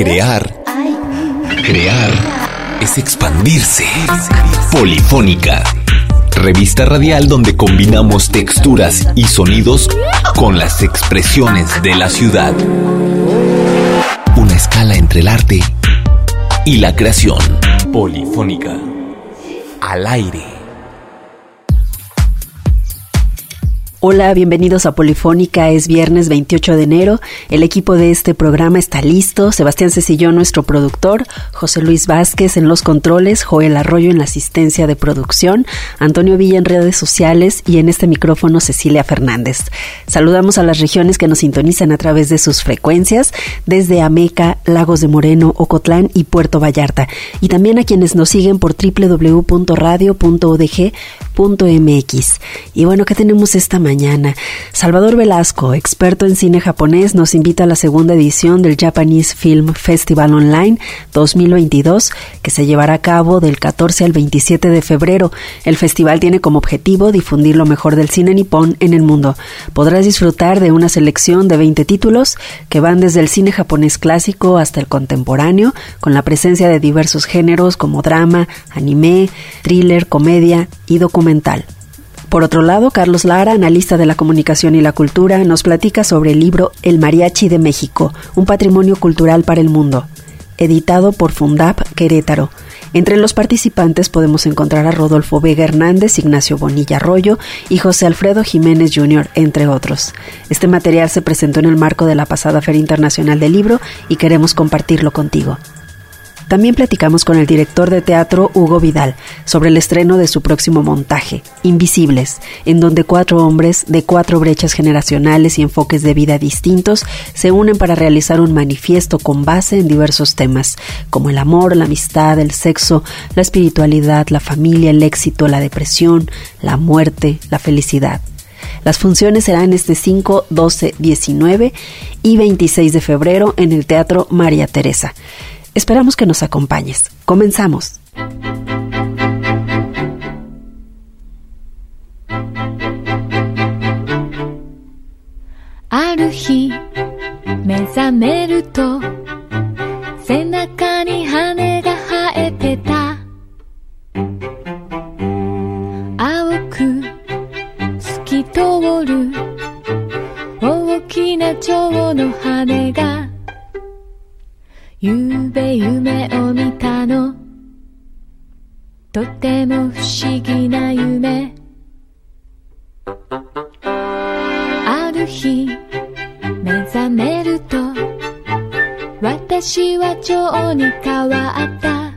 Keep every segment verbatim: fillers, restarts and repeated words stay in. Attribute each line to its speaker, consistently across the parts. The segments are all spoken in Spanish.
Speaker 1: Crear, crear es expandirse. Polifónica, revista radial donde combinamos texturas y sonidos con las expresiones de la ciudad. Una escala entre el arte y la creación. Polifónica, al aire.
Speaker 2: Hola, bienvenidos a Polifónica. Es viernes veintiocho de enero. El equipo de este programa está listo. Sebastián Cecillón, nuestro productor, José Luis Vázquez en los controles, Joel Arroyo en la asistencia de producción, Antonio Villa en redes sociales y en este micrófono Cecilia Fernández. Saludamos a las regiones que nos sintonizan a través de sus frecuencias, desde Ameca, Lagos de Moreno, Ocotlán y Puerto Vallarta, y también a quienes nos siguen por doble u doble u doble u punto radio punto u d g punto m x. Y bueno, ¿qué tenemos esta mañana? Mañana. Salvador Velasco, experto en cine japonés, nos invita a la segunda edición del Japanese Film Festival Online dos mil veintidós, que se llevará a cabo del catorce al veintisiete de febrero. El festival tiene como objetivo difundir lo mejor del cine nipón en el mundo. Podrás disfrutar de una selección de veinte títulos que van desde el cine japonés clásico hasta el contemporáneo, con la presencia de diversos géneros como drama, anime, thriller, comedia y documental. Por otro lado, Carlos Lara, analista de la comunicación y la cultura, nos platica sobre el libro El Mariachi de México, un patrimonio cultural para el mundo, editado por Fundap Querétaro. Entre los participantes podemos encontrar a Rodolfo Vega Hernández, Ignacio Bonilla Arroyo y José Alfredo Jiménez junior, entre otros. Este material se presentó en el marco de la pasada Feria Internacional del Libro y queremos compartirlo contigo. También platicamos con el director de teatro Hugo Vidal sobre el estreno de su próximo montaje, Invisibles, en donde cuatro hombres de cuatro brechas generacionales y enfoques de vida distintos se unen para realizar un manifiesto con base en diversos temas, como el amor, la amistad, el sexo, la espiritualidad, la familia, el éxito, la depresión, la muerte, la felicidad. Las funciones serán este cinco, doce, diecinueve y veintiséis de febrero en el Teatro María Teresa. Esperamos que nos acompañes. Comenzamos.
Speaker 3: ある日目覚めると背中に羽が生えてた青く透き通る大きな蝶の羽がゆうべ夢を見たのとても不思議な夢ある日目覚めると私は蝶に変わった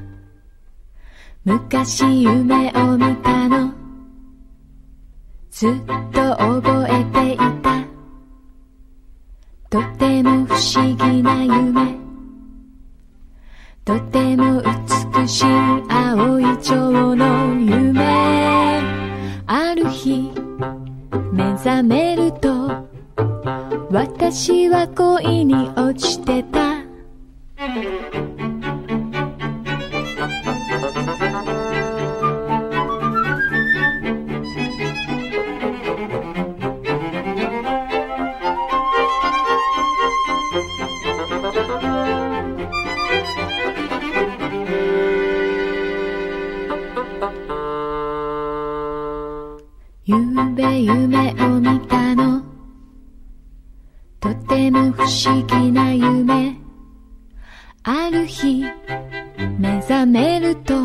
Speaker 3: 昔夢を見たのずっと覚えていたとても不思議な夢とても美しい青い蝶の夢ある日目覚めると私は恋に落ちてたゆうべ夢を見たのとても不思議な夢ある日目覚めると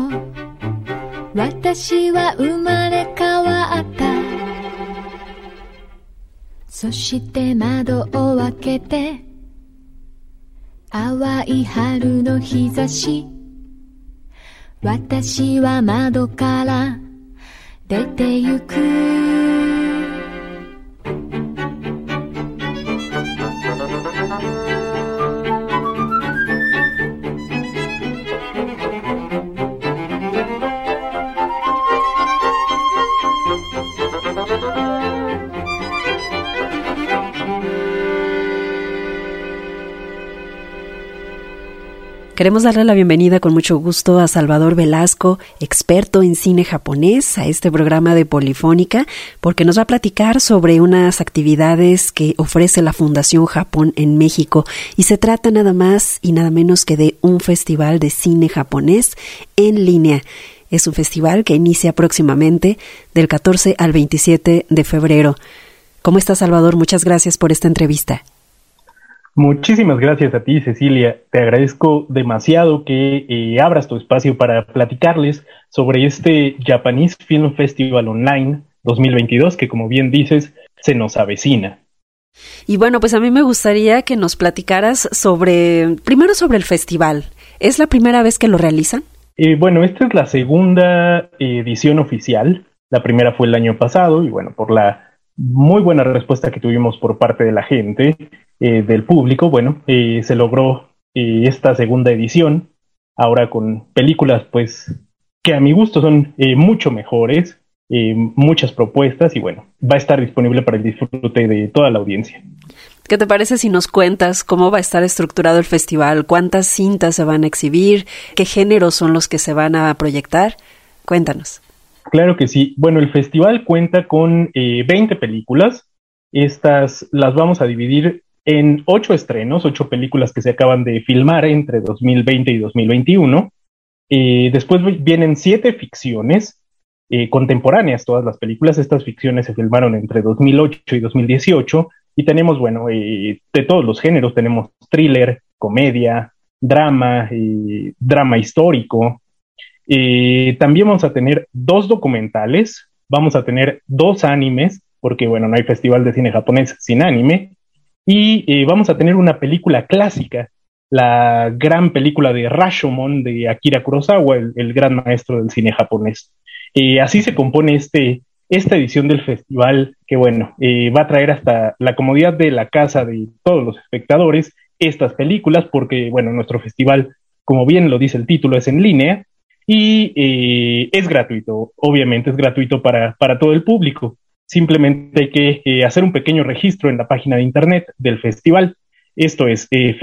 Speaker 3: 私は生まれ変わったそして窓を開けて淡い春の日差し私は窓から出てゆく
Speaker 2: Queremos darle la bienvenida con mucho gusto a Salvador Velasco, experto en cine japonés, a este programa de Polifónica, porque nos va a platicar sobre unas actividades que ofrece la Fundación Japón en México. Y se trata nada más y nada menos que de un festival de cine japonés en línea. Es un festival que inicia próximamente del catorce al veintisiete de febrero. ¿Cómo estás, Salvador? Muchas gracias por esta entrevista.
Speaker 4: Muchísimas gracias a ti, Cecilia. Te agradezco demasiado que eh, abras tu espacio para platicarles sobre este Japanese Film Festival Online dos mil veintidós, que, como bien dices, se nos avecina.
Speaker 2: Y bueno, pues a mí me gustaría que nos platicaras sobre, primero sobre el festival. ¿Es la primera vez que lo realizan?
Speaker 4: Eh, bueno, esta es la segunda edición oficial. La primera fue el año pasado y bueno, por la muy buena respuesta que tuvimos por parte de la gente, eh, del público, bueno, eh, se logró eh, esta segunda edición, ahora con películas pues que a mi gusto son eh, mucho mejores, eh, muchas propuestas y bueno, va a estar disponible para el disfrute de toda la audiencia.
Speaker 2: ¿Qué te parece si nos cuentas cómo va a estar estructurado el festival? ¿Cuántas cintas se van a exhibir? ¿Qué géneros son los que se van a proyectar? Cuéntanos.
Speaker 4: Claro que sí. Bueno, el festival cuenta con eh, veinte películas. Estas las vamos a dividir en ocho estrenos, ocho películas que se acaban de filmar entre dos mil veinte y dos mil veintiuno. Eh, después vienen siete ficciones eh, contemporáneas, todas las películas. Estas ficciones se filmaron entre dos mil ocho y dos mil dieciocho. Y tenemos, bueno, eh, de todos los géneros. Tenemos thriller, comedia, drama, eh, drama histórico. Eh, también vamos a tener dos documentales, vamos a tener dos animes, porque bueno, no hay festival de cine japonés sin anime, y eh, vamos a tener una película clásica, la gran película de Rashomon de Akira Kurosawa, el, el gran maestro del cine japonés. Eh, así se compone este, esta edición del festival, que bueno, eh, va a traer hasta la comodidad de la casa de todos los espectadores estas películas, porque bueno, nuestro festival, como bien lo dice el título, es en línea, y eh, es gratuito, obviamente es gratuito para, para todo el público. Simplemente hay que eh, hacer un pequeño registro en la página de internet del festival. Esto es eh,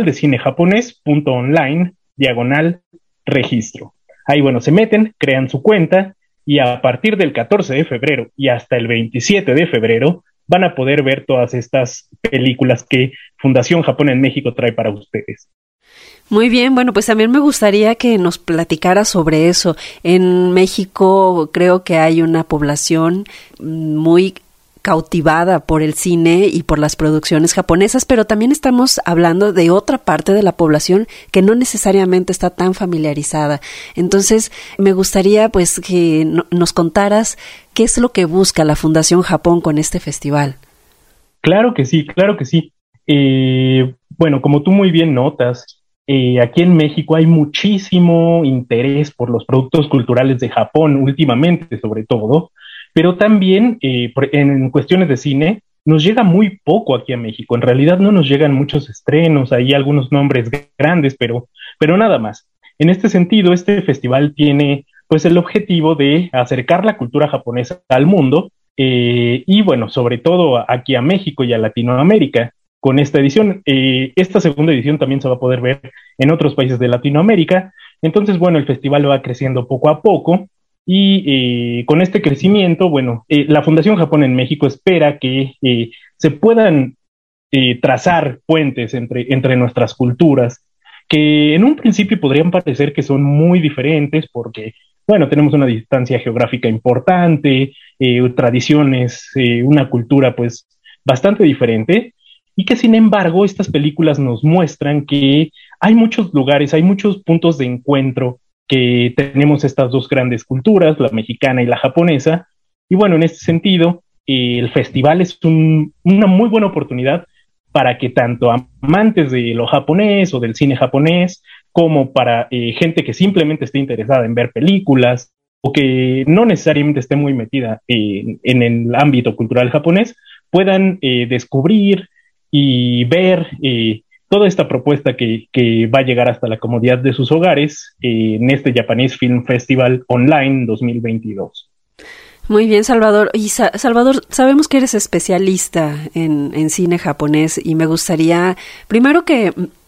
Speaker 4: festivaldecinejaponés.online diagonal registro. Ahí, bueno, se meten, crean su cuenta y a partir del catorce de febrero y hasta el veintisiete de febrero van a poder ver todas estas películas que Fundación Japón en México trae para ustedes.
Speaker 2: Muy bien, bueno, pues también me gustaría que nos platicara sobre eso. En México creo que hay una población muy cautivada por el cine y por las producciones japonesas, pero también estamos hablando de otra parte de la población que no necesariamente está tan familiarizada. Entonces, me gustaría pues que no, nos contaras qué es lo que busca la Fundación Japón con este festival.
Speaker 4: Claro que sí, claro que sí. Eh, bueno, como tú muy bien notas, Eh, aquí en México hay muchísimo interés por los productos culturales de Japón últimamente, sobre todo, pero también eh, en cuestiones de cine nos llega muy poco aquí a México. En realidad no nos llegan muchos estrenos, hay algunos nombres grandes, pero, pero nada más. En este sentido, este festival tiene pues el objetivo de acercar la cultura japonesa al mundo eh, y bueno, sobre todo aquí a México y a Latinoamérica. Con esta edición, eh, esta segunda edición también se va a poder ver en otros países de Latinoamérica. Entonces, bueno, el festival va creciendo poco a poco y eh, con este crecimiento, bueno, eh, la Fundación Japón en México espera que eh, se puedan eh, trazar puentes entre, entre nuestras culturas, que en un principio podrían parecer que son muy diferentes porque, bueno, tenemos una distancia geográfica importante, eh, tradiciones, eh, una cultura pues bastante diferente. Y que sin embargo estas películas nos muestran que hay muchos lugares, hay muchos puntos de encuentro, que tenemos estas dos grandes culturas, la mexicana y la japonesa. Y bueno, en este sentido, eh, el festival es un, una muy buena oportunidad para que tanto amantes de lo japonés o del cine japonés, como para eh, gente que simplemente esté interesada en ver películas o que no necesariamente esté muy metida eh, en el ámbito cultural japonés, puedan eh, descubrir y ver eh, toda esta propuesta que, que va a llegar hasta la comodidad de sus hogares eh, en este Japanese Film Festival Online dos mil veintidós.
Speaker 2: Muy bien, Salvador. Y Sa- Salvador, sabemos que eres especialista en, en cine japonés y me gustaría primero que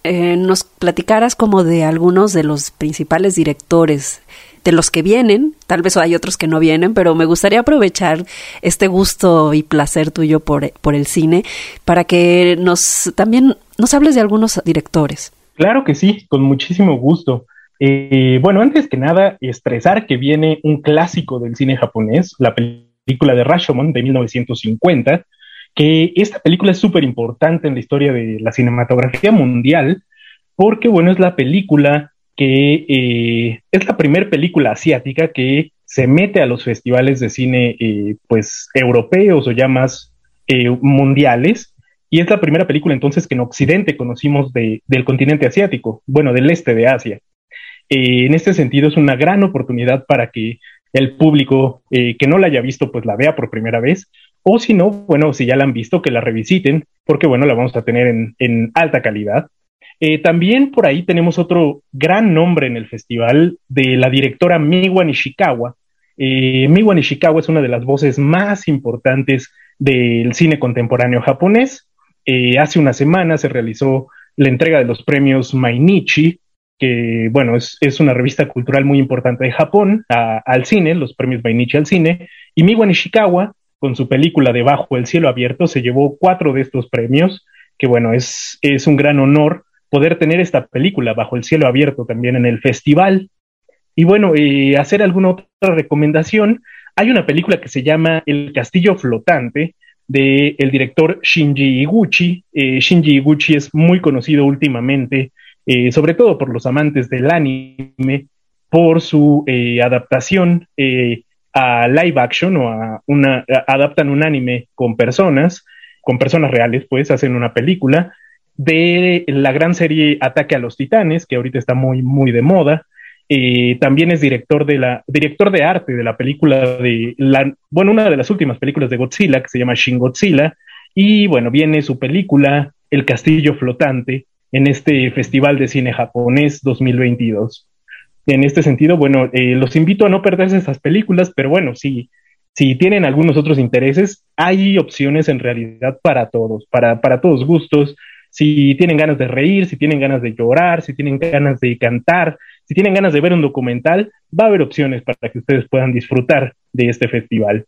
Speaker 2: eh, nos platicaras como de algunos de los principales directores, de los que vienen, tal vez hay otros que no vienen, pero me gustaría aprovechar este gusto y placer tuyo por, por el cine para que nos también nos hables de algunos directores.
Speaker 4: Claro que sí, con muchísimo gusto. Eh, bueno, antes que nada, estresar que viene un clásico del cine japonés, la película de Rashomon de mil novecientos cincuenta, que esta película es súper importante en la historia de la cinematografía mundial, porque, bueno, es la película que eh, es la primera película asiática que se mete a los festivales de cine, eh, pues, europeos o ya más eh, mundiales, y es la primera película entonces que en Occidente conocimos de, del continente asiático, bueno, del este de Asia. Eh, en este sentido es una gran oportunidad para que el público eh, que no la haya visto, pues la vea por primera vez, o si no, bueno, si ya la han visto, que la revisiten, porque bueno, la vamos a tener en, en alta calidad. Eh, también por ahí tenemos otro gran nombre en el festival de la directora Miwa Nishikawa. Eh, Miwa Nishikawa es una de las voces más importantes del cine contemporáneo japonés. Eh, hace una semana se realizó la entrega de los premios Mainichi, que bueno, es, es una revista cultural muy importante de Japón, a, al cine, los premios Mainichi al cine, y Miwa Nishikawa, con su película de Bajo el cielo abierto, se llevó cuatro de estos premios, que bueno, es, es un gran honor poder tener esta película Bajo el cielo abierto también en el festival. Y bueno, eh, hacer alguna otra recomendación, hay una película que se llama El castillo flotante, del director Shinji Higuchi. Eh, Shinji Higuchi es muy conocido últimamente, eh, sobre todo por los amantes del anime, por su eh, adaptación eh, a live action o a una, a, adaptan un anime con personas, con personas reales, pues hacen una película de la gran serie Ataque a los Titanes, que ahorita está muy, muy de moda. Eh, también es director de la director de arte de la película de la, bueno, una de las últimas películas de Godzilla, que se llama Shin Godzilla, y bueno, viene su película El castillo flotante en este Festival de Cine Japonés dos mil veintidós. En este sentido, bueno, eh, los invito a no perderse esas películas, pero bueno, si, si tienen algunos otros intereses, hay opciones en realidad para todos, para, para todos gustos. Si tienen ganas de reír, si tienen ganas de llorar, si tienen ganas de cantar, si tienen ganas de ver un documental, va a haber opciones para que ustedes puedan disfrutar de este festival.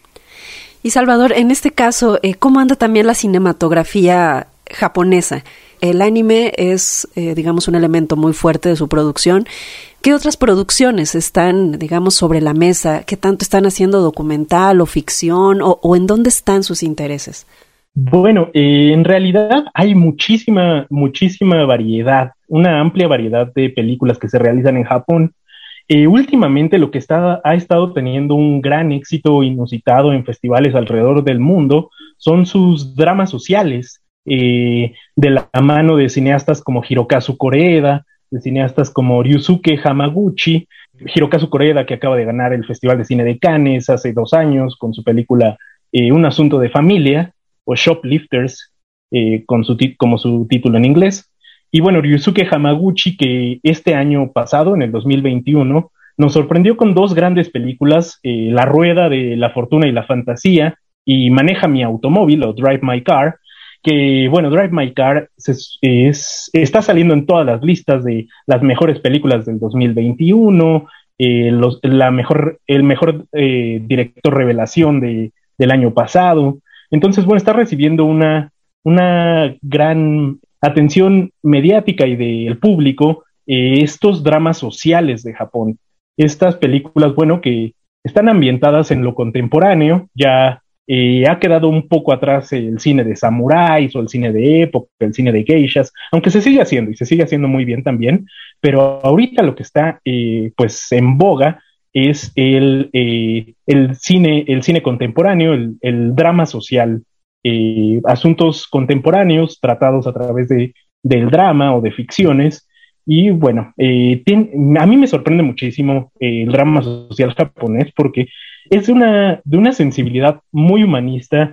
Speaker 2: Y Salvador, en este caso, eh, ¿cómo anda también la cinematografía japonesa? El anime es, eh, digamos, un elemento muy fuerte de su producción. ¿Qué otras producciones están, digamos, sobre la mesa? ¿Qué tanto están haciendo documental o ficción? ¿O, o en dónde están sus intereses?
Speaker 4: Bueno, eh, en realidad hay muchísima, muchísima variedad, una amplia variedad de películas que se realizan en Japón. Eh, últimamente lo que está, ha estado teniendo un gran éxito inusitado en festivales alrededor del mundo son sus dramas sociales, eh, de la mano de cineastas como Hirokazu Koreeda, de cineastas como Ryusuke Hamaguchi. Hirokazu Koreeda, que acaba de ganar el Festival de Cine de Cannes hace dos años con su película eh, Un asunto de familia, o Shoplifters, eh, con su como su título en inglés. Y bueno, Ryusuke Hamaguchi, que este año pasado, en el dos mil veintiuno, nos sorprendió con dos grandes películas, eh, La rueda de la fortuna y la fantasía, y Maneja mi automóvil, o Drive My Car, que, bueno, Drive My Car es, es, está saliendo en todas las listas de las mejores películas del dos mil veintiuno, eh, los, la mejor, el mejor eh, director revelación de, del año pasado. Entonces, bueno, está recibiendo una, una gran atención mediática y del público eh, estos dramas sociales de Japón. Estas películas, bueno, que están ambientadas en lo contemporáneo, ya eh, ha quedado un poco atrás el cine de samuráis o el cine de época, el cine de geishas, aunque se sigue haciendo y se sigue haciendo muy bien también, pero ahorita lo que está eh, pues en boga es el, eh, el, cine, el cine contemporáneo, el, el drama social, eh, asuntos contemporáneos tratados a través de, del drama o de ficciones. Y bueno, eh, ten, a mí me sorprende muchísimo eh, el drama social japonés porque es una, de una sensibilidad muy humanista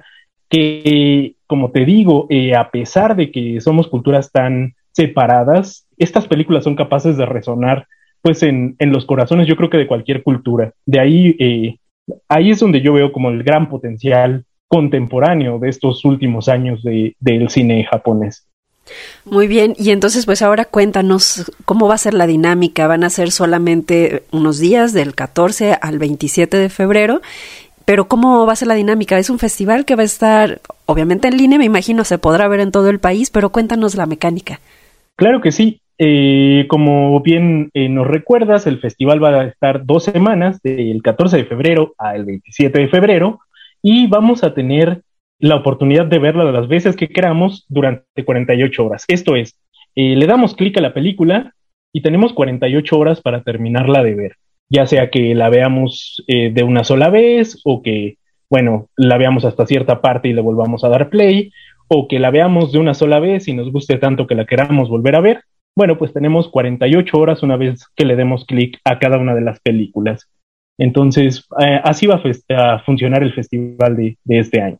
Speaker 4: que, como te digo, eh, a pesar de que somos culturas tan separadas, estas películas son capaces de resonar pues en, en los corazones, yo creo que de cualquier cultura. De ahí, eh, ahí es donde yo veo como el gran potencial contemporáneo de estos últimos años de, del cine japonés.
Speaker 2: Muy bien, y entonces pues ahora cuéntanos cómo va a ser la dinámica. Van a ser solamente unos días del catorce al veintisiete de febrero, pero ¿cómo va a ser la dinámica? Es un festival que va a estar obviamente en línea, me imagino se podrá ver en todo el país, pero cuéntanos la mecánica.
Speaker 4: Claro que sí. Eh, como bien eh, nos recuerdas, el festival va a estar dos semanas, del catorce de febrero al veintisiete de febrero, y vamos a tener la oportunidad de verla las veces que queramos durante cuarenta y ocho horas. Esto es, eh, le damos clic a la película y tenemos cuarenta y ocho horas para terminarla de ver, ya sea que la veamos eh, de una sola vez o que, bueno, la veamos hasta cierta parte y le volvamos a dar play, o que la veamos de una sola vez y nos guste tanto que la queramos volver a ver. Bueno, pues tenemos cuarenta y ocho horas una vez que le demos clic a cada una de las películas. Entonces, eh, así va a, fest- a funcionar el festival de, de este año.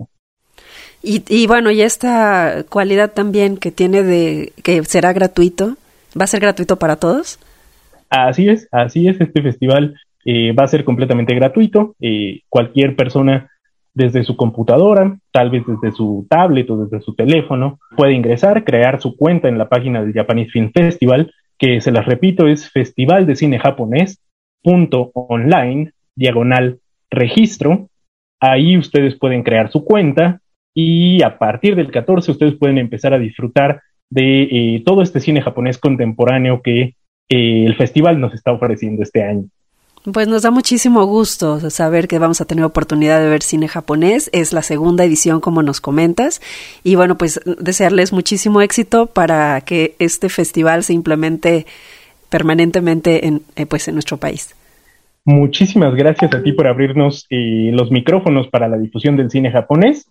Speaker 2: Y, y bueno, y esta cualidad también que tiene de que será gratuito, ¿va a ser gratuito para todos?
Speaker 4: Así es, así es, este festival eh, va a ser completamente gratuito. Eh, cualquier persona desde su computadora, tal vez desde su tablet o desde su teléfono, puede ingresar, crear su cuenta en la página del Japanese Film Festival, que se las repito, es festival de cine japonés punto online, diagonal registro. Ahí ustedes pueden crear su cuenta y a partir del catorce ustedes pueden empezar a disfrutar de eh, todo este cine japonés contemporáneo que eh, el festival nos está ofreciendo este año.
Speaker 2: Pues nos da muchísimo gusto saber que vamos a tener oportunidad de ver cine japonés. Es la segunda edición, como nos comentas. Y bueno, pues desearles muchísimo éxito para que este festival se implemente permanentemente en, eh, pues en nuestro país.
Speaker 4: Muchísimas gracias a ti por abrirnos eh, los micrófonos para la difusión del cine japonés.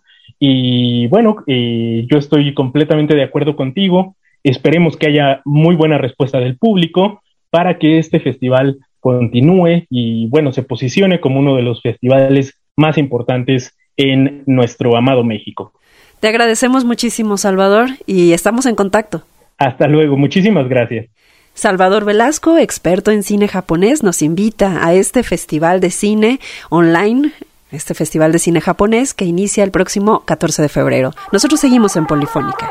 Speaker 4: Y bueno, eh, yo estoy completamente de acuerdo contigo. Esperemos que haya muy buena respuesta del público para que este festival continúe y, bueno, se posicione como uno de los festivales más importantes en nuestro amado México.
Speaker 2: Te agradecemos muchísimo, Salvador, y estamos en contacto.
Speaker 4: Hasta luego, muchísimas gracias.
Speaker 2: Salvador Velasco, experto en cine japonés, nos invita a este festival de cine online, este festival de cine japonés que inicia el próximo catorce de febrero. Nosotros seguimos en Polifónica.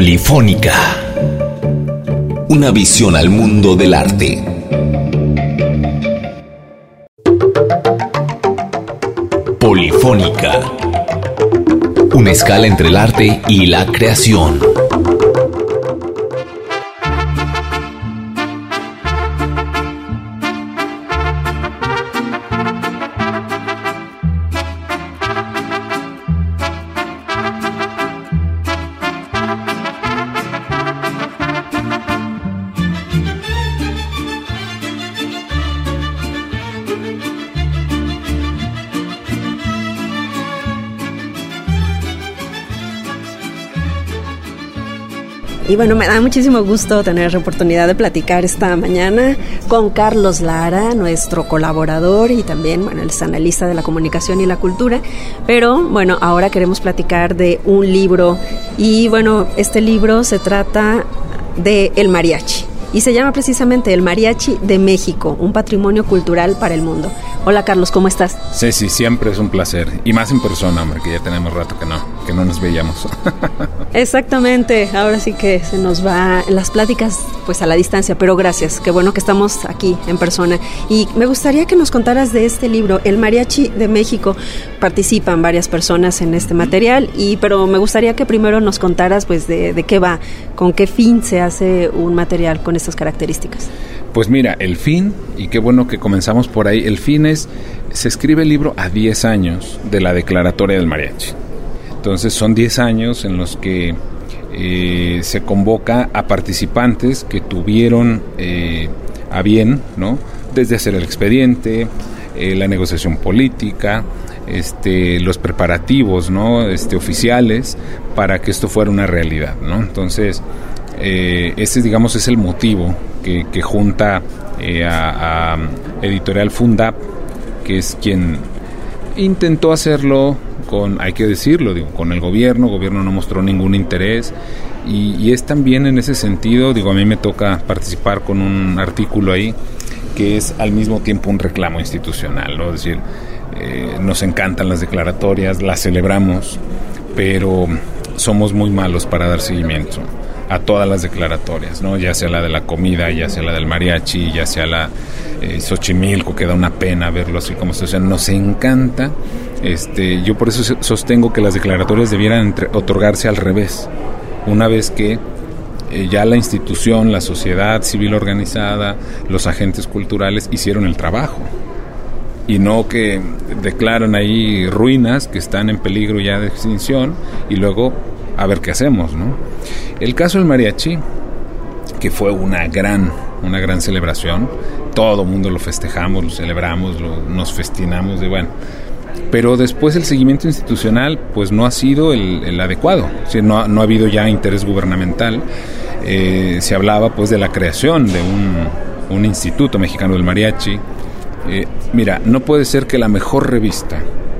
Speaker 1: Polifónica. Una visión al mundo del arte. Polifónica. Una escala entre el arte y la creación.
Speaker 2: Y bueno, me da muchísimo gusto tener la oportunidad de platicar esta mañana con Carlos Lara, nuestro colaborador y también, bueno, él es analista de la comunicación y la cultura. Pero bueno, ahora queremos platicar de un libro y bueno, este libro se trata de El Mariachi y se llama precisamente El Mariachi de México, un patrimonio cultural para el mundo. Hola Carlos, ¿cómo estás?
Speaker 5: Sí, sí, siempre es un placer. Y más en persona, hombre, que ya tenemos rato que no, que no nos veíamos.
Speaker 2: Exactamente, ahora sí que se nos va las pláticas pues a la distancia, pero gracias, qué bueno que estamos aquí en persona. Y me gustaría que nos contaras de este libro, El Mariachi de México. Participan varias personas en este material, y pero me gustaría que primero nos contaras pues de, de qué va, con qué fin se hace un material con estas características.
Speaker 5: Pues mira, el fin, y qué bueno que comenzamos por ahí, el fin es, se escribe el libro a diez años de la declaratoria del mariachi. Entonces son diez años en los que eh, se convoca a participantes que tuvieron eh, a bien, ¿no? Desde hacer el expediente, eh, la negociación política, este, los preparativos, ¿no? Este, oficiales para que esto fuera una realidad, ¿no? Entonces, eh, este, digamos, es el motivo que, que junta eh, a, a Editorial Fundap, que es quien intentó hacerlo con, hay que decirlo, digo, con el gobierno, el gobierno no mostró ningún interés, y, y es también en ese sentido, digo, a mí me toca participar con un artículo ahí que es al mismo tiempo un reclamo institucional, ¿no? Es decir, eh, nos encantan las declaratorias, las celebramos, pero somos muy malos para dar seguimiento a todas las declaratorias, ¿no? Ya sea la de la comida, ya sea la del mariachi, ya sea la eh, Xochimilco, que da una pena verlo así como esto. O sea, nos encanta. Este, yo por eso sostengo que las declaratorias debieran entre, otorgarse al revés. Una vez que eh, ya la institución, la sociedad civil organizada, los agentes culturales hicieron el trabajo. Y no que declaran ahí ruinas que están en peligro ya de extinción y luego a ver qué hacemos, ¿no? El caso del mariachi, que fue una gran, una gran celebración, todo el mundo lo festejamos, lo celebramos, lo, nos festinamos, de bueno, pero después el seguimiento institucional pues no ha sido el, el adecuado, o sea, no, no ha habido ya interés gubernamental. Eh, se hablaba pues de la creación de un, un Instituto Mexicano del Mariachi. Eh, mira, no puede ser que la mejor revista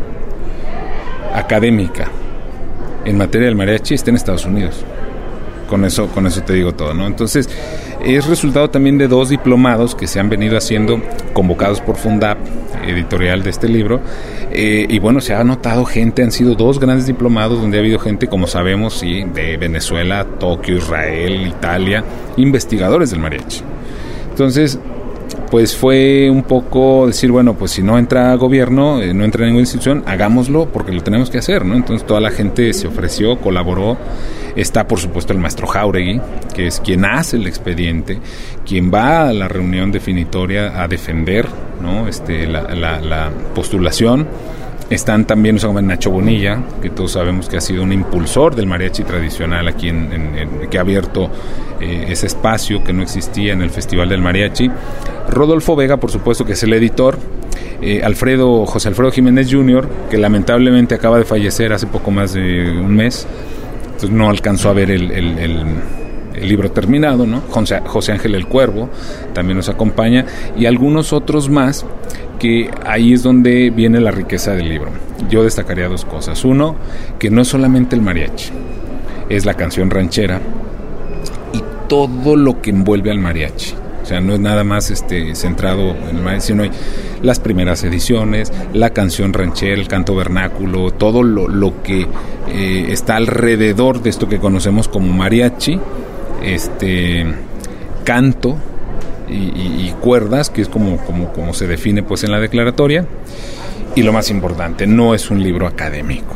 Speaker 5: académica en materia del mariachi esté en Estados Unidos. Con eso, con eso te digo todo, ¿no? Entonces, es resultado también de dos diplomados que se han venido haciendo, convocados por Fundap, editorial de este libro, eh, y bueno, se ha notado gente, han sido dos grandes diplomados donde ha habido gente, como sabemos, sí, de Venezuela, Tokio, Israel, Italia, investigadores del mariachi. Entonces, pues fue un poco decir, bueno, pues si no entra gobierno, eh, no entra ninguna institución, hagámoslo porque lo tenemos que hacer, ¿no? Entonces toda la gente se ofreció, colaboró. Está, por supuesto, el maestro Jáuregui, que es quien hace el expediente, quien va a la reunión definitoria a defender, ¿no? este, la, la, la postulación. Están también, o sea, Nacho Bonilla, que todos sabemos que ha sido un impulsor del mariachi tradicional aquí, en, en, en que ha abierto eh, ese espacio que no existía en el Festival del Mariachi. Rodolfo Vega, por supuesto, que es el editor. Eh, Alfredo, José Alfredo Jiménez junior, que lamentablemente acaba de fallecer hace poco más de un mes. Entonces no alcanzó a ver el, el, el, el libro terminado, ¿no? José, José Ángel El Cuervo también nos acompaña, y algunos otros más, que ahí es donde viene la riqueza del libro. Yo destacaría dos cosas. Uno, que no es solamente el mariachi, es la canción ranchera y todo lo que envuelve al mariachi. O sea, no es nada más este centrado en el mariachi, sino hay las primeras ediciones, la canción ranchera, el canto vernáculo, todo lo, lo que eh, está alrededor de esto que conocemos como mariachi, este canto y, y, y cuerdas, que es como, como, como se define pues en la declaratoria. Y lo más importante, no es un libro académico.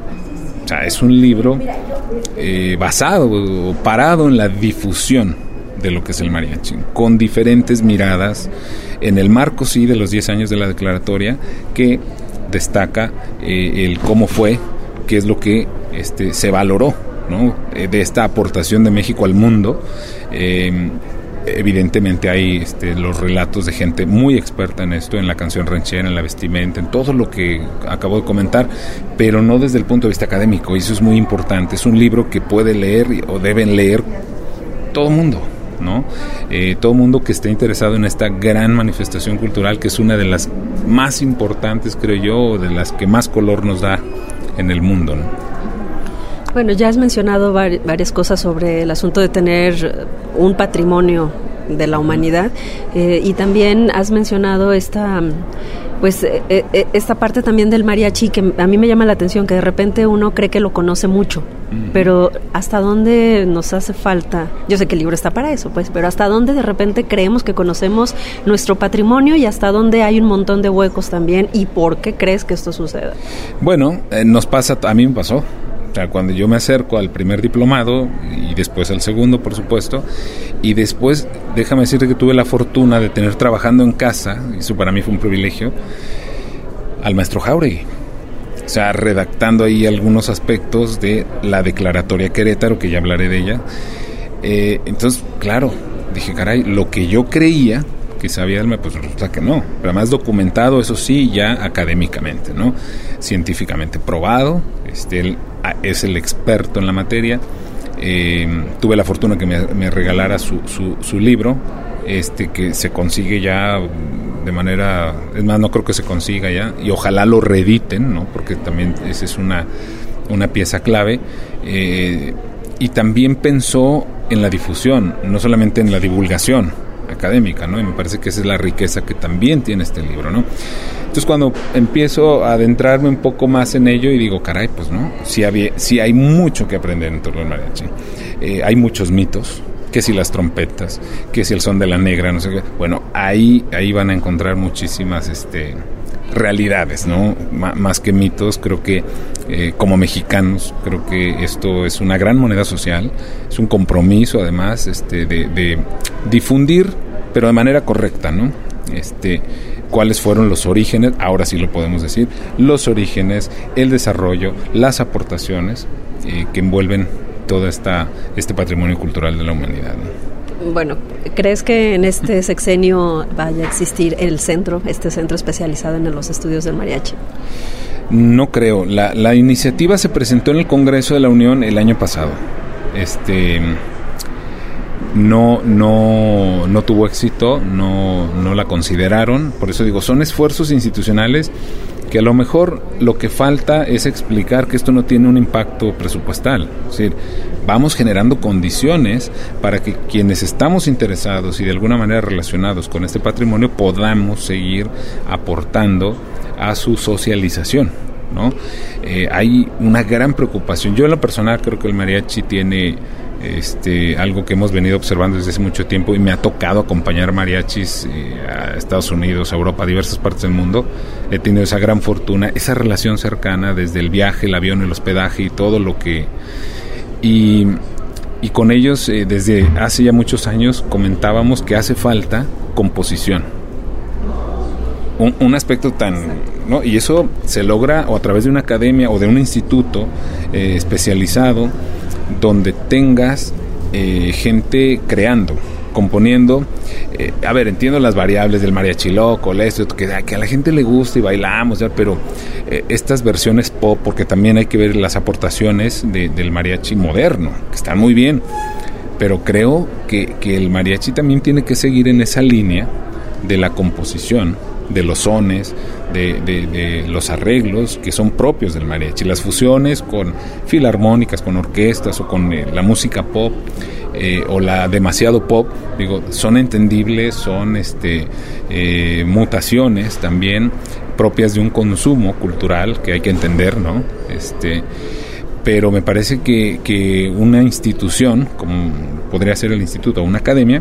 Speaker 5: O sea, es un libro eh, basado o parado en la difusión de lo que es el mariachi, con diferentes miradas en el marco, sí, de los diez años de la declaratoria, que destaca eh, el cómo fue, qué es lo que este, se valoró, ¿no? Eh, de esta aportación de México al mundo. Eh, evidentemente hay este, los relatos de gente muy experta en esto, en la canción ranchera, en la vestimenta, en todo lo que acabo de comentar, pero no desde el punto de vista académico, y eso es muy importante. Es un libro que puede leer o deben leer todo mundo, ¿no? Eh, todo mundo que esté interesado en esta gran manifestación cultural, que es una de las más importantes, creo yo, de las que más color nos da en el mundo, ¿no?
Speaker 2: Bueno, ya has mencionado var- varias cosas sobre el asunto de tener un patrimonio de la humanidad, eh, y también has mencionado esta pues eh, eh, esta parte también del mariachi, que a mí me llama la atención, que de repente uno cree que lo conoce mucho, uh-huh. pero hasta dónde nos hace falta, yo sé que el libro está para eso, pues, pero hasta dónde de repente creemos que conocemos nuestro patrimonio y hasta dónde hay un montón de huecos también, y por qué crees que esto suceda.
Speaker 5: Bueno, eh, nos pasa, a mí me pasó. O sea, cuando yo me acerco al primer diplomado y después al segundo, por supuesto, y después, déjame decirte que tuve la fortuna de tener trabajando en casa, y eso para mí fue un privilegio, al maestro Jáuregui. O sea, redactando ahí algunos aspectos de la declaratoria Querétaro, que ya hablaré de ella. Eh, entonces, claro, dije, caray, lo que yo creía que sabía, pues resulta que no. Pero además documentado, eso sí, ya académicamente, ¿no? Científicamente probado. Este, él es el experto en la materia. Eh, tuve la fortuna que me, me regalara su, su, su libro, este que se consigue ya de manera, es más, no creo que se consiga ya, y ojalá lo reediten, ¿no? Porque también esa es una, una pieza clave. Eh, y también pensó en la difusión, no solamente en la divulgación académica, ¿no? Y me parece que esa es la riqueza que también tiene este libro, ¿no? Entonces, cuando empiezo a adentrarme un poco más en ello y digo, caray, pues no, sí, había, sí hay mucho que aprender en torno al mariachi. Eh, hay muchos mitos, que si las trompetas, que si el son de la negra, no sé qué. Bueno, ahí, ahí van a encontrar muchísimas este, realidades, ¿no? M- más que mitos, creo que eh, como mexicanos, creo que esto es una gran moneda social, es un compromiso además este, de, de difundir, pero de manera correcta, ¿no? Este, cuáles fueron los orígenes, ahora sí lo podemos decir, los orígenes, el desarrollo, las aportaciones eh, que envuelven todo esta, este patrimonio cultural de la humanidad, ¿no?
Speaker 2: Bueno, ¿crees que en este sexenio vaya a existir el centro, este centro especializado en los estudios del mariachi?
Speaker 5: No creo. La, la iniciativa se presentó en el Congreso de la Unión el año pasado. Este no no no tuvo éxito, no no la consideraron. Por eso digo, son esfuerzos institucionales que a lo mejor lo que falta es explicar que esto no tiene un impacto presupuestal. Es decir, vamos generando condiciones para que quienes estamos interesados y de alguna manera relacionados con este patrimonio podamos seguir aportando a su socialización, ¿no? Eh, hay una gran preocupación. Yo en lo personal creo que el mariachi tiene este algo que hemos venido observando desde hace mucho tiempo, y me ha tocado acompañar mariachis eh, a Estados Unidos, a Europa, a diversas partes del mundo. He tenido esa gran fortuna, esa relación cercana desde el viaje, el avión, el hospedaje y todo lo que... Y, y con ellos eh, desde hace ya muchos años comentábamos que hace falta composición. Un, un aspecto tan, ¿no? Y eso se logra o a través de una academia o de un instituto eh, especializado, donde tengas eh, gente creando, componiendo. Eh, a ver, entiendo las variables del mariachi loco, esto, que, que a la gente le gusta y bailamos, ya, pero eh, estas versiones pop, porque también hay que ver las aportaciones de, del mariachi moderno, que están muy bien, pero creo que, que el mariachi también tiene que seguir en esa línea de la composición, de los sones, de, de, de los arreglos que son propios del mariachi, las fusiones con filarmónicas, con orquestas o con eh, la música pop. eh, o la demasiado pop, digo, son entendibles, son este eh, mutaciones también propias de un consumo cultural que hay que entender, ¿no? Este, pero me parece que, que una institución, como podría ser el instituto o una academia,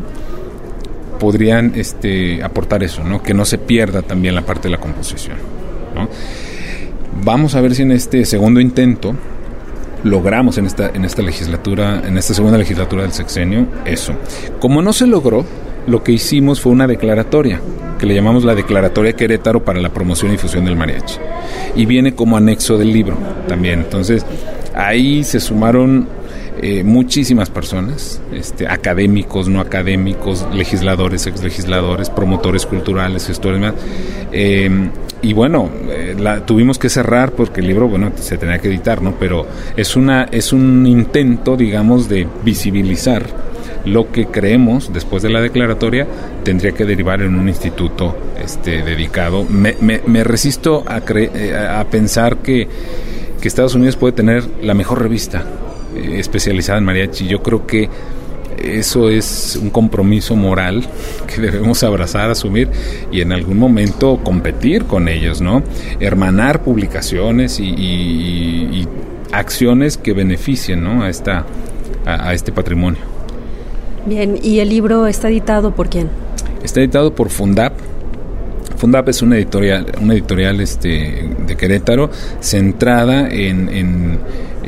Speaker 5: podrían este, aportar eso, ¿no? Que no se pierda también la parte de la composición, ¿no? Vamos a ver si en este segundo intento logramos en esta, en esta legislatura, en esta segunda legislatura del sexenio, eso. Como no se logró, lo que hicimos fue una declaratoria, que le llamamos la Declaratoria Querétaro para la Promoción y Difusión del Mariachi. Y viene como anexo del libro también. Entonces, ahí se sumaron eh, muchísimas personas, este, académicos, no académicos, legisladores, exlegisladores, promotores culturales, gestores más. Eh, y bueno, eh, la, tuvimos que cerrar porque el libro, bueno, se tenía que editar, ¿no? Pero es una, es un intento, digamos, de visibilizar lo que creemos después de la declaratoria tendría que derivar en un instituto este, dedicado. Me, me, me resisto a, cre- a pensar que, que Estados Unidos puede tener la mejor revista eh, especializada en mariachi. Yo creo que eso es un compromiso moral que debemos abrazar, asumir y en algún momento competir con ellos, ¿no? Hermanar publicaciones y, y, y acciones que beneficien, ¿no? a, esta, a, a este patrimonio.
Speaker 2: Bien, ¿y el libro está editado por quién?
Speaker 5: Está editado por Fundap. Fundap es una editorial, una editorial este, de Querétaro centrada en, en,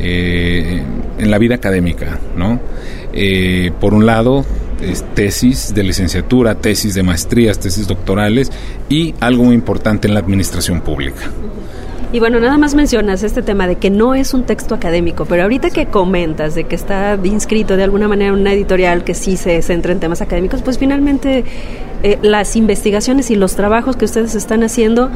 Speaker 5: eh, en la vida académica, ¿no? Eh, por un lado, es tesis de licenciatura, tesis de maestrías, tesis doctorales y algo muy importante en la administración pública.
Speaker 2: Y bueno, nada más mencionas este tema de que no es un texto académico, pero ahorita que comentas de que está inscrito de alguna manera en una editorial que sí se centra en temas académicos, pues finalmente eh, las investigaciones y los trabajos que ustedes están haciendo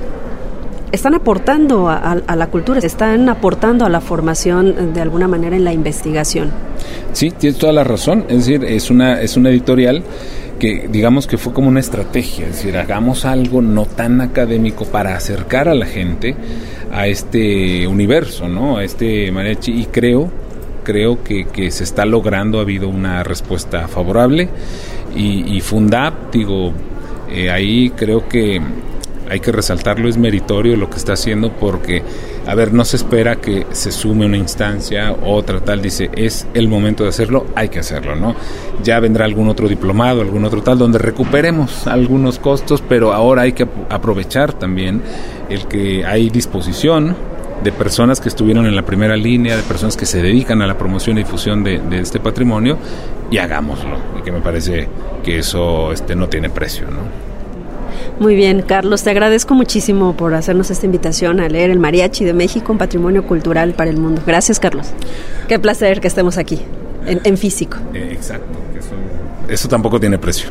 Speaker 2: están aportando a, a, a la cultura, están aportando a la formación de alguna manera en la investigación.
Speaker 5: Sí, tienes toda la razón, es decir, es una, es una editorial que digamos que fue como una estrategia, es decir, hagamos algo no tan académico para acercar a la gente a este universo, ¿no? A este mariachi, y creo, creo que, que se está logrando, ha habido una respuesta favorable, y, y Fundap, digo, eh, ahí creo que hay que resaltarlo, es meritorio lo que está haciendo porque, a ver, no se espera que se sume una instancia, otra tal, dice, es el momento de hacerlo, hay que hacerlo, ¿no? Ya vendrá algún otro diplomado, algún otro tal, donde recuperemos algunos costos, pero ahora hay que aprovechar también el que hay disposición de personas que estuvieron en la primera línea, de personas que se dedican a la promoción y difusión de, de este patrimonio, y hagámoslo, y que me parece que eso este, no tiene precio, ¿no?
Speaker 2: Muy bien, Carlos, te agradezco muchísimo por hacernos esta invitación a leer El Mariachi de México, un patrimonio cultural para el mundo. Gracias, Carlos. Qué placer que estemos aquí, en, en físico.
Speaker 5: Eh, exacto, eso, eso tampoco tiene precio.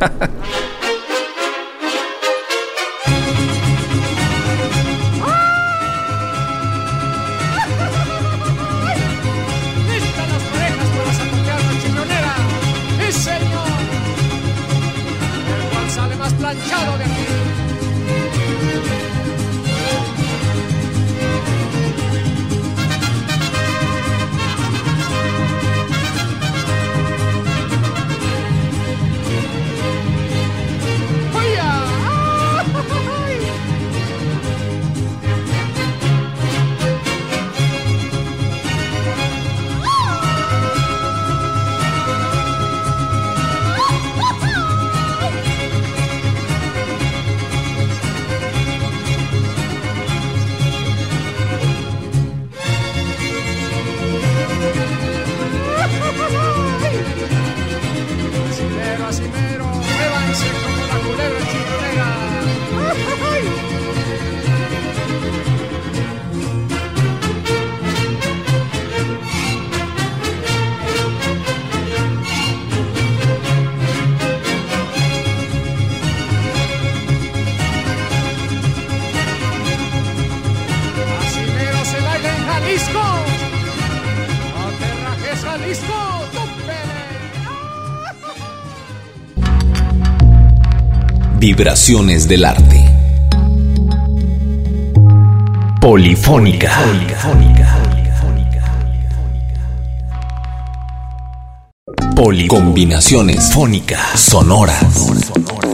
Speaker 1: Vibraciones del arte. Polifónica. Polifónica. Poli. Combinaciones fónicas sonoras.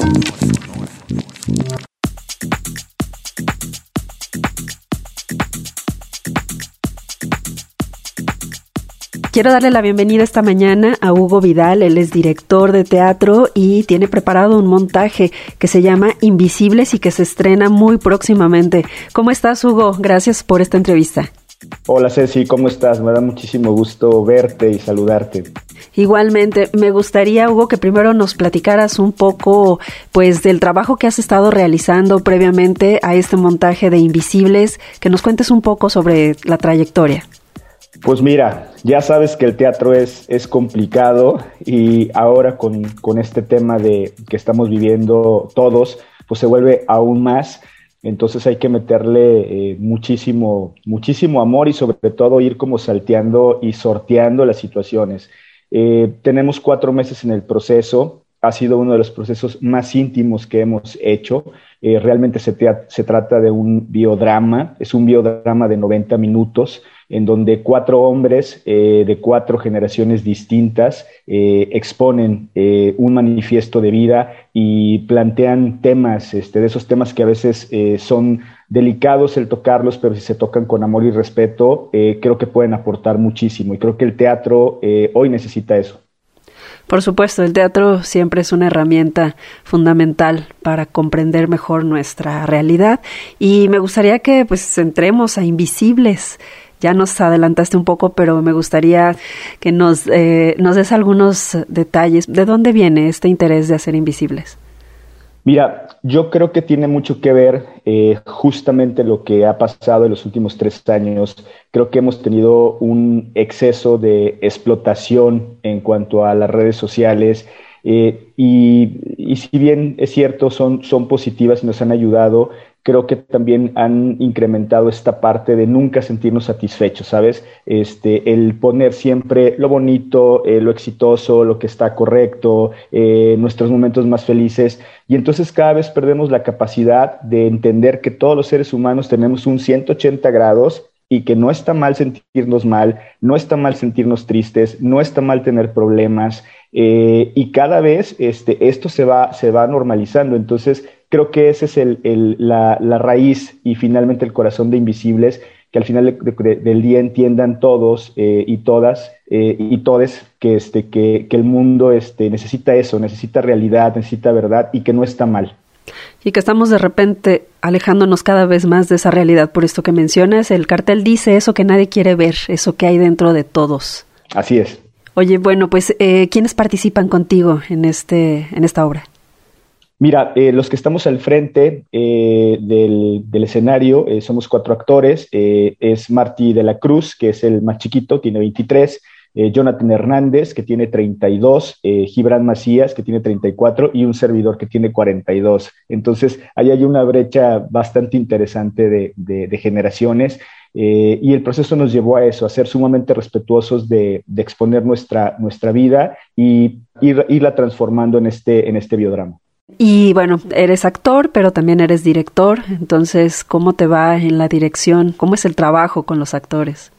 Speaker 2: Quiero darle la bienvenida esta mañana a Hugo Vidal. Él es director de teatro y tiene preparado un montaje que se llama Invisibles y que se estrena muy próximamente. ¿Cómo estás, Hugo? Gracias por esta entrevista.
Speaker 6: Hola, Ceci, ¿cómo estás? Me da muchísimo gusto verte y saludarte.
Speaker 2: Igualmente, me gustaría, Hugo, que primero nos platicaras un poco, pues, del trabajo que has estado realizando previamente a este montaje de Invisibles, que nos cuentes un poco sobre la trayectoria.
Speaker 6: Pues mira, ya sabes que el teatro es, es complicado y ahora con, con este tema de que estamos viviendo todos, pues se vuelve aún más. Entonces hay que meterle eh, muchísimo, muchísimo amor y sobre todo ir como salteando y sorteando las situaciones. Eh, tenemos cuatro meses en el proceso. Ha sido uno de los procesos más íntimos que hemos hecho. Eh, realmente se, te, se trata de un biodrama. Es un biodrama de noventa minutos en donde cuatro hombres eh, de cuatro generaciones distintas eh, exponen eh, un manifiesto de vida y plantean temas, este, de esos temas que a veces eh, son delicados el tocarlos, pero si se tocan con amor y respeto, eh, creo que pueden aportar muchísimo. Y creo que el teatro eh, hoy necesita eso.
Speaker 2: Por supuesto, el teatro siempre es una herramienta fundamental para comprender mejor nuestra realidad. Y me gustaría que pues entremos a Invisibles. Ya nos adelantaste un poco, pero me gustaría que nos, eh, nos des algunos detalles. ¿De dónde viene este interés de hacer Invisibles?
Speaker 6: Mira, yo creo que tiene mucho que ver eh, justamente lo que ha pasado en los últimos tres años. Creo que hemos tenido un exceso de explotación en cuanto a las redes sociales eh, y, y si bien es cierto, son, son positivas y nos han ayudado, creo que también han incrementado esta parte de nunca sentirnos satisfechos, ¿sabes? Este, el poner siempre lo bonito, eh, lo exitoso, lo que está correcto, eh, nuestros momentos más felices. Y entonces cada vez perdemos la capacidad de entender que todos los seres humanos tenemos un ciento ochenta grados y que no está mal sentirnos mal, no está mal sentirnos tristes, no está mal tener problemas. Eh, y cada vez este, esto se va, se va normalizando. Entonces, creo que esa es el, el, la, la raíz y finalmente el corazón de Invisibles, que al final de, de, del día entiendan todos eh, y todas eh, y todes que, este, que, que el mundo este, necesita eso, necesita realidad, necesita verdad y que no está mal.
Speaker 2: Y que estamos de repente alejándonos cada vez más de esa realidad, por esto que mencionas. El cartel dice eso que nadie quiere ver, eso que hay dentro de todos.
Speaker 6: Así es.
Speaker 2: Oye, bueno, pues, eh, ¿quiénes participan contigo en, este, en esta obra?
Speaker 6: Mira, eh, los que estamos al frente eh, del, del escenario eh, somos cuatro actores. Eh, es Martí de la Cruz, que es el más chiquito, tiene veintitrés. Eh, Jonathan Hernández, que tiene treinta y dos, eh, Gibran Macías, que tiene treinta y cuatro, y un servidor que tiene cuarenta y dos. Entonces, ahí hay una brecha bastante interesante de, de, de generaciones, eh, y el proceso nos llevó a eso, a ser sumamente respetuosos de, de exponer nuestra, nuestra vida y ir, irla transformando en este, en este biodrama.
Speaker 2: Y bueno, eres actor, pero también eres director, entonces, ¿cómo te va en la dirección? ¿Cómo es el trabajo con los actores?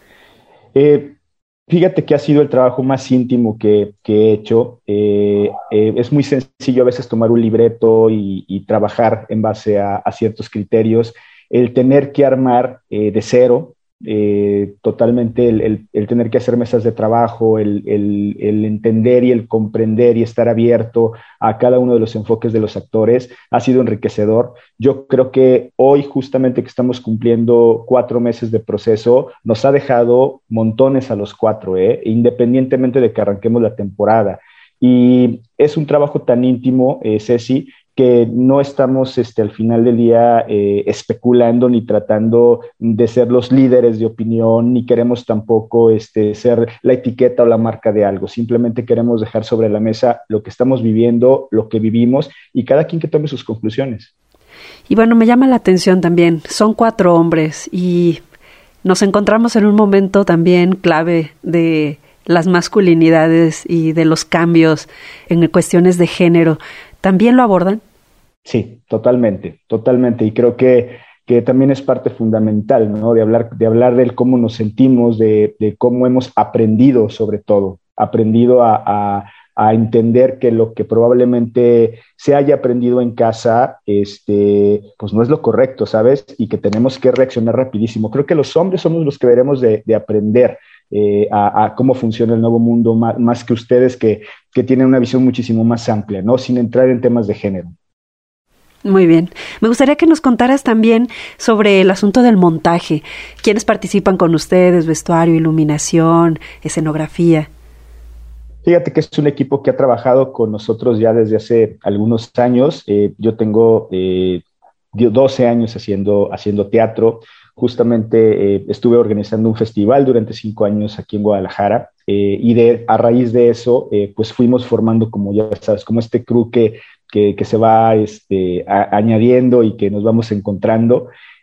Speaker 6: Eh, Fíjate que ha sido el trabajo más íntimo que, que he hecho. Eh, eh, es muy sencillo a veces tomar un libreto y, y trabajar en base a, a ciertos criterios. El tener que armar eh, de cero, eh, totalmente el, el, el tener que hacer mesas de trabajo, el, el, el entender y el comprender y estar abierto a cada uno de los enfoques de los actores ha sido enriquecedor. Yo creo que hoy, justamente que estamos cumpliendo cuatro meses de proceso, nos ha dejado montones a los cuatro, ¿eh? Independientemente de que arranquemos la temporada. Y es un trabajo tan íntimo, eh, Ceci, que no estamos este, al final del día eh, especulando ni tratando de ser los líderes de opinión, ni queremos tampoco este, ser la etiqueta o la marca de algo. Simplemente queremos dejar sobre la mesa lo que estamos viviendo, lo que vivimos, y cada quien que tome sus conclusiones.
Speaker 2: Y bueno, me llama la atención también, son cuatro hombres y nos encontramos en un momento también clave de las masculinidades y de los cambios en cuestiones de género. ¿También lo abordan?
Speaker 6: Sí, totalmente, totalmente. Y creo que, que también es parte fundamental, ¿no? De hablar, de hablar del cómo nos sentimos, de, de cómo hemos aprendido sobre todo. aprendido a, a, a entender que lo que probablemente se haya aprendido en casa, este, pues no es lo correcto, ¿sabes? Y que tenemos que reaccionar rapidísimo. Creo que los hombres somos los que veremos de, de aprender eh, a, a cómo funciona el nuevo mundo, más, más que ustedes que, que tienen una visión muchísimo más amplia, ¿no? Sin entrar en temas de género.
Speaker 2: Muy bien. Me gustaría que nos contaras también sobre el asunto del montaje. ¿Quiénes participan con ustedes? Vestuario, iluminación, escenografía.
Speaker 6: Fíjate que es un equipo que ha trabajado con nosotros ya desde hace algunos años. Eh, yo tengo eh, doce años haciendo, haciendo teatro. Justamente eh, estuve organizando un festival durante cinco años aquí en Guadalajara eh, y de, a raíz de eso, eh, pues fuimos formando, como ya sabes, como este crew que Que, que se va este, a, añadiendo y que nos vamos encontrando.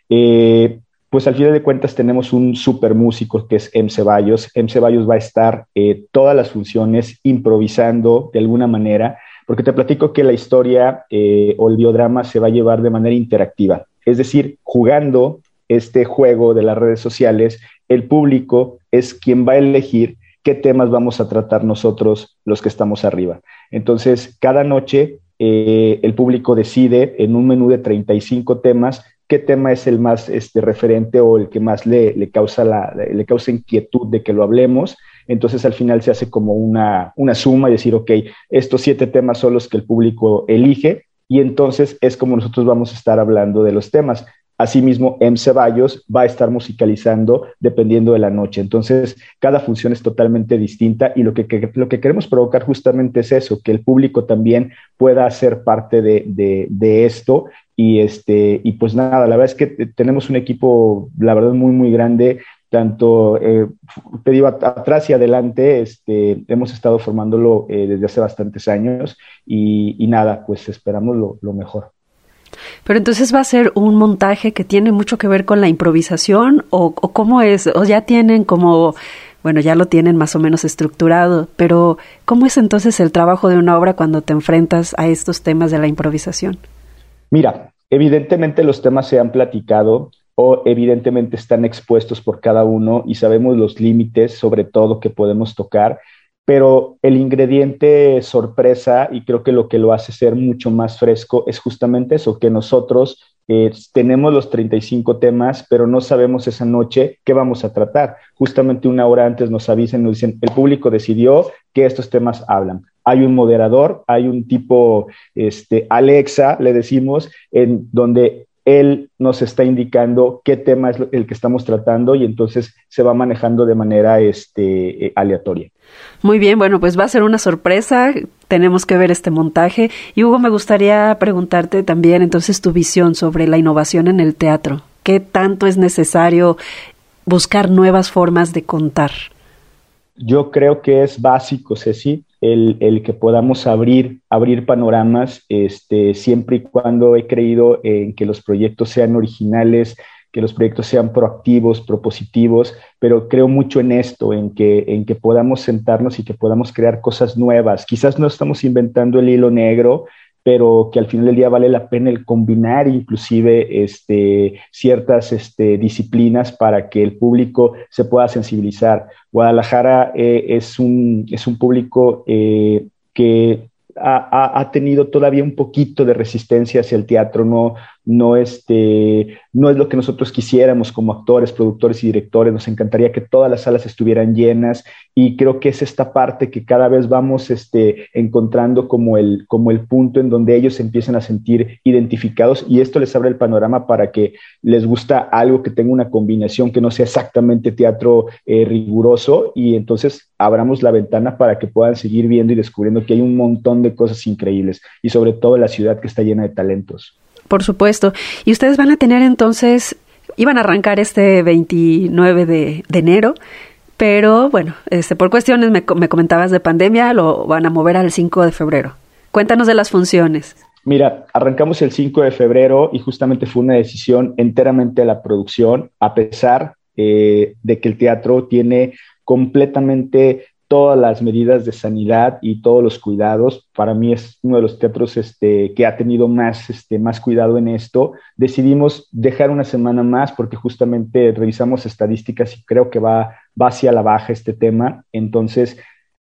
Speaker 6: Eh, pues al final de cuentas tenemos un super músico que es M. Ceballos. M. Ceballos va a estar eh, todas las funciones improvisando de alguna manera, porque te platico que la historia eh, o el biodrama se va a llevar de manera interactiva. Es decir, jugando este juego de las redes sociales, el público es quien va a elegir qué temas vamos a tratar nosotros los que estamos arriba. Entonces, cada noche Eh, el público decide en un menú de treinta y cinco temas qué tema es el más este, referente o el que más le, le, causa la, le causa inquietud de que lo hablemos. Entonces al final se hace como una, una suma y decir, ok, estos siete temas son los que el público elige y entonces es como nosotros vamos a estar hablando de los temas. Asimismo, M. Ceballos va a estar musicalizando dependiendo de la noche. Entonces, cada función es totalmente distinta y lo que, que, lo que queremos provocar justamente es eso, que el público también pueda ser parte de, de, de esto. Y, este, y pues nada, la verdad es que tenemos un equipo, la verdad, muy, muy grande. Tanto, eh, te digo, atrás y adelante, este, hemos estado formándolo eh, desde hace bastantes años y, y nada, pues esperamos lo, lo mejor.
Speaker 2: Pero entonces va a ser un montaje que tiene mucho que ver con la improvisación o, o cómo es, o ya tienen como, bueno, ya lo tienen más o menos estructurado, pero ¿cómo es entonces el trabajo de una obra cuando te enfrentas a estos temas de la improvisación?
Speaker 6: Mira, evidentemente los temas se han platicado o evidentemente están expuestos por cada uno y sabemos los límites sobre todo que podemos tocar, pero el ingrediente sorpresa, y creo que lo que lo hace ser mucho más fresco, es justamente eso, que nosotros eh, tenemos los treinta y cinco temas, pero no sabemos esa noche qué vamos a tratar. Justamente una hora antes nos avisan, nos dicen, el público decidió que estos temas hablan. Hay un moderador, hay un tipo, este, Alexa, le decimos, en donde él nos está indicando qué tema es el que estamos tratando y entonces se va manejando de manera este, eh, aleatoria.
Speaker 2: Muy bien, bueno, pues va a ser una sorpresa, tenemos que ver este montaje. Y Hugo, me gustaría preguntarte también entonces tu visión sobre la innovación en el teatro. ¿Qué tanto es necesario buscar nuevas formas de contar?
Speaker 6: Yo creo que es básico, Ceci, el, el que podamos abrir, abrir panoramas, este, siempre y cuando he creído en que los proyectos sean originales, que los proyectos sean proactivos, propositivos, pero creo mucho en esto, en que, en que podamos sentarnos y que podamos crear cosas nuevas. Quizás no estamos inventando el hilo negro, pero que al final del día vale la pena el combinar inclusive este, ciertas este, disciplinas para que el público se pueda sensibilizar. Guadalajara eh, es, un, es un público eh, que ha, ha tenido todavía un poquito de resistencia hacia el teatro, no, no, este, no es lo que nosotros quisiéramos como actores, productores y directores. Nos encantaría que todas las salas estuvieran llenas y creo que es esta parte que cada vez vamos este, encontrando como el, como el punto en donde ellos se empiezan a sentir identificados y esto les abre el panorama para que les gusta algo que tenga una combinación que no sea exactamente teatro eh, riguroso y entonces abramos la ventana para que puedan seguir viendo y descubriendo que hay un montón de cosas increíbles y sobre todo la ciudad que está llena de talentos.
Speaker 2: Por supuesto. Y ustedes van a tener entonces, iban a arrancar este veintinueve de, de enero, pero bueno, este, por cuestiones, me, me comentabas de pandemia, lo van a mover al cinco de febrero. Cuéntanos de las funciones.
Speaker 6: Mira, arrancamos el cinco de febrero y justamente fue una decisión enteramente de la producción, a pesar eh, de que el teatro tiene completamente todas las medidas de sanidad y todos los cuidados. Para mí es uno de los teatros este, que ha tenido más, este, más cuidado en esto. Decidimos dejar una semana más porque justamente revisamos estadísticas y creo que va, va hacia la baja este tema. Entonces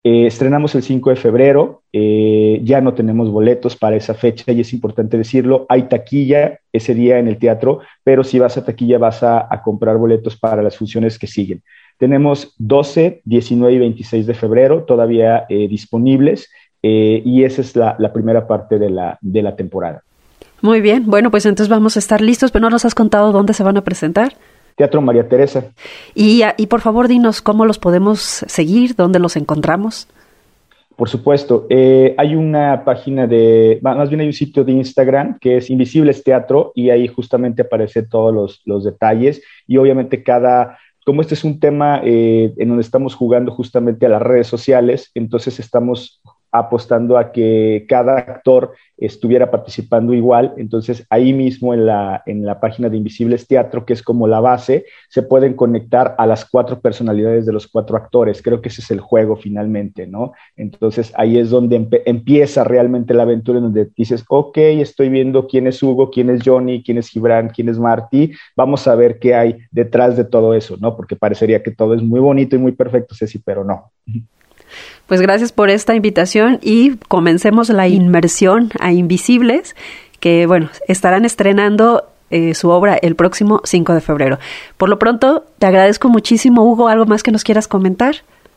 Speaker 6: Eh, estrenamos el cinco de febrero, eh, ya no tenemos boletos para esa fecha y es importante decirlo, hay taquilla ese día en el teatro, pero si vas a taquilla vas a, a comprar boletos para las funciones que siguen. Tenemos doce, diecinueve y veintiséis de febrero todavía eh, disponibles eh, y esa es la, la primera parte de la, de la temporada.
Speaker 2: Muy bien, bueno, pues entonces vamos a estar listos, pero no nos has contado dónde se van a presentar.
Speaker 6: Teatro María Teresa.
Speaker 2: Y, y por favor, dinos cómo los podemos seguir, dónde los encontramos.
Speaker 6: Por supuesto, eh, hay una página de, más bien hay un sitio de Instagram que es Invisibles Teatro y ahí justamente aparecen todos los, los detalles y obviamente cada, como este es un tema eh, en donde estamos jugando justamente a las redes sociales, entonces estamos apostando a que cada actor estuviera participando igual, entonces ahí mismo en la, en la página de Invisibles Teatro, que es como la base, se pueden conectar a las cuatro personalidades de los cuatro actores, creo que ese es el juego finalmente, ¿no? Entonces ahí es donde empe- empieza realmente la aventura, en donde dices, ok, estoy viendo quién es Hugo, quién es Johnny, quién es Gibran, quién es Marty, vamos a ver qué hay detrás de todo eso, ¿no? Porque parecería que todo es muy bonito y muy perfecto, Ceci, pero no.
Speaker 2: Pues gracias por esta invitación y comencemos la inmersión a Invisibles, que bueno, estarán estrenando eh, su obra el próximo cinco de febrero. Por lo pronto, te agradezco muchísimo, Hugo. ¿Algo más que nos quieras comentar?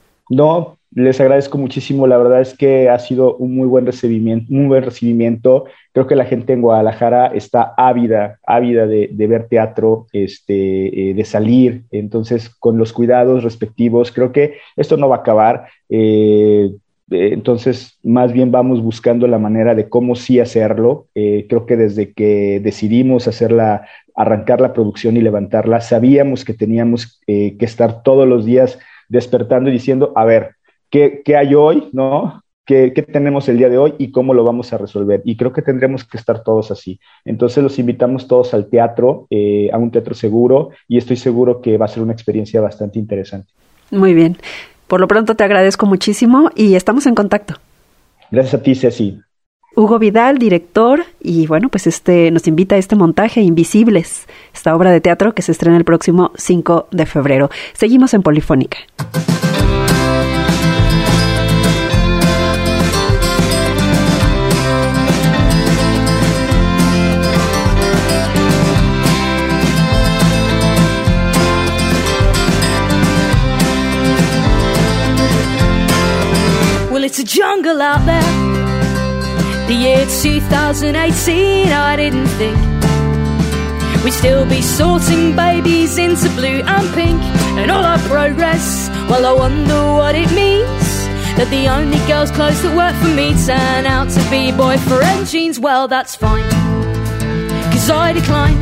Speaker 6: No, les agradezco muchísimo. La verdad es que ha sido un muy buen recibimiento, un buen recibimiento. Creo que la gente en Guadalajara está ávida, ávida de, de ver teatro, este, eh, de salir. Entonces, con los cuidados respectivos, creo que esto no va a acabar. Eh, eh, entonces, más bien vamos buscando la manera de cómo sí hacerlo. Eh, creo que desde que decidimos hacerla, arrancar la producción y levantarla, sabíamos que teníamos eh, que estar todos los días despertando y diciendo, a ver, ¿qué, qué hay hoy, no? ¿Qué, ¿Qué tenemos el día de hoy y cómo lo vamos a resolver? Y creo que tendremos que estar todos así. Entonces los invitamos todos al teatro, eh, a un teatro seguro, y estoy seguro que va a ser una experiencia bastante interesante.
Speaker 2: Muy bien. Por lo pronto te agradezco muchísimo y estamos en contacto.
Speaker 6: Gracias a ti, Ceci.
Speaker 2: Hugo Vidal, director, y bueno, pues este nos invita a este montaje Invisibles, esta obra de teatro que se estrena el próximo cinco de febrero. Seguimos en Polifónica.
Speaker 7: Well, it's a jungle out there. The year two thousand eighteen, I didn't think we'd still be sorting babies into blue and pink. And all our progress, well, I wonder what it means that the only girls' clothes that work for me turn out to be boyfriend jeans. Well, that's fine, 'cause I decline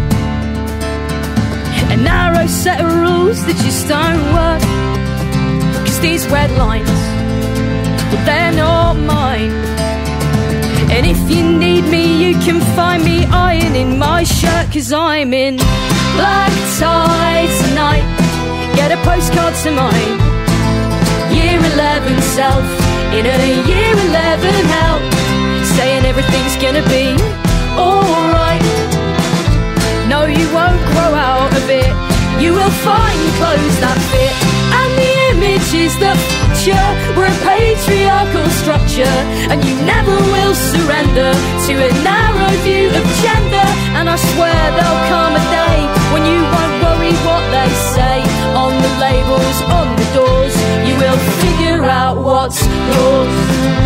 Speaker 7: a narrow set of rules that just don't work. 'Cause these red lines, well, they're not mine. And if you need me, you can find me ironing my shirt, 'cause I'm in black tie tonight. Get a postcard to mine year eleven self in a year eleven hell, saying everything's gonna be alright. No, you won't grow out of it. You will find clothes that fit, and the image is the future. We're a patriarchal structure, and you never will surrender to a narrow view of gender. And I swear there'll come a day when you won't worry what they say on the labels, on the doors. You will figure out what's yours.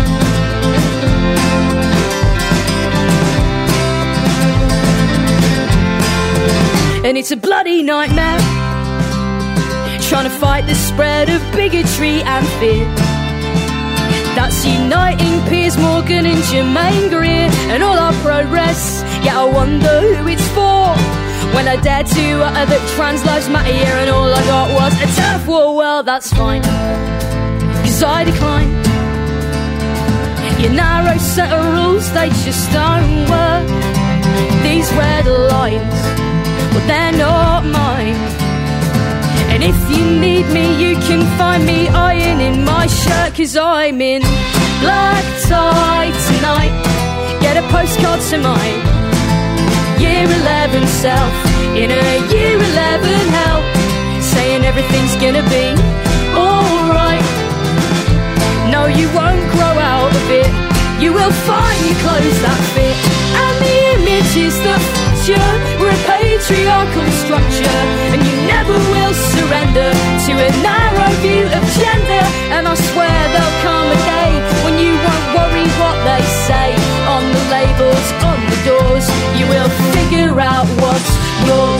Speaker 7: And it's a bloody nightmare, trying to fight the spread of bigotry and fear that's uniting Piers Morgan and Jermaine Greer. And all our progress, yeah, I wonder who it's for, when I dared to utter that trans lives matter here, and all I got was a turf war. Well, that's fine, 'cause I decline your narrow set of rules, they just don't work. These red lines, well, they're not mine. And if you need me, you can find me ironing my shirt, 'cause I'm in black tie tonight. Get a postcard to mine year eleven self in a year eleven hell, saying everything's gonna be alright. No, No, you won't grow out of it. You will find clothes that fit, and the image is the future. We're a patriarchal structure, and you never will surrender to a narrow view of gender. And I swear there'll come a day when you won't worry what they say on the labels, on the doors. You will figure out what's yours.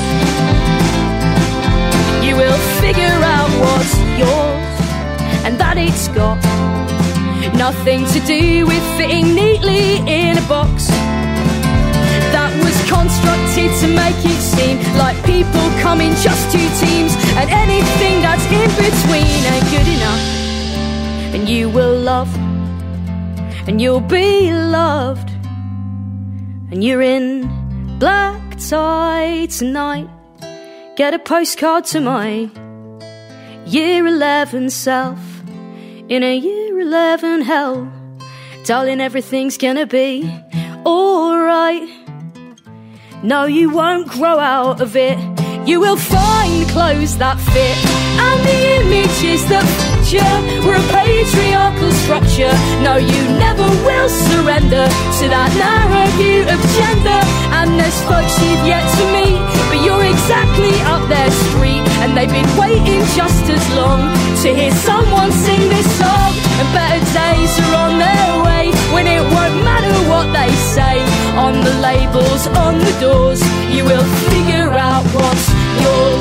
Speaker 7: You will figure out what's yours, and that it's got nothing to do with fitting neatly in a box that was constructed to make it seem like people come in just two teams, and anything that's in between ain't good enough. And you will love, and you'll be loved, and you're in black tie tonight. Get a postcard to my year eleven self in a year eleven hell. Darling, everything's gonna be alright. No, you won't grow out of it. You will find clothes that fit, and the image is the future. We're a patriarchal structure. No, you never will surrender to that narrow view of gender. And there's folks you've yet to meet, but you're exactly up their street, and they've been waiting just as long to hear someone sing this song. And better days are on their way, when it won't matter what they say on the labels, on the doors. You will figure out what's yours.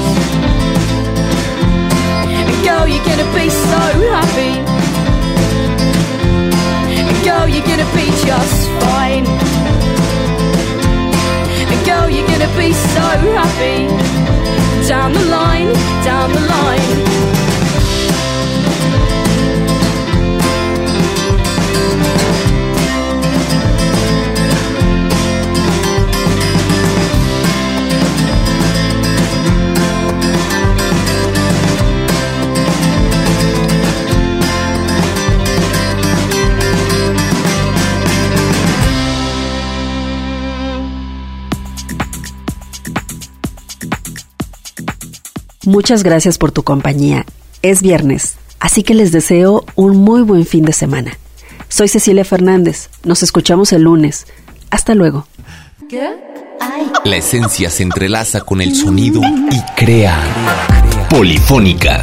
Speaker 7: And girl, you're gonna be so happy. And girl, you're gonna be just fine. And girl, you're gonna be so happy. Down the line, down the line.
Speaker 2: Muchas gracias por tu compañía. Es viernes, así que les deseo un muy buen fin de semana. Soy Cecilia Fernández. Nos escuchamos el lunes. Hasta luego.
Speaker 1: La esencia se entrelaza con el sonido y crea Polifónica.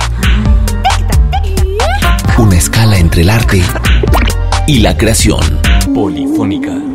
Speaker 1: Una escala entre el arte y la creación. Polifónica.